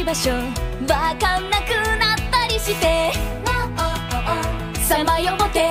ましょう。わかんなくなったりしてさまよって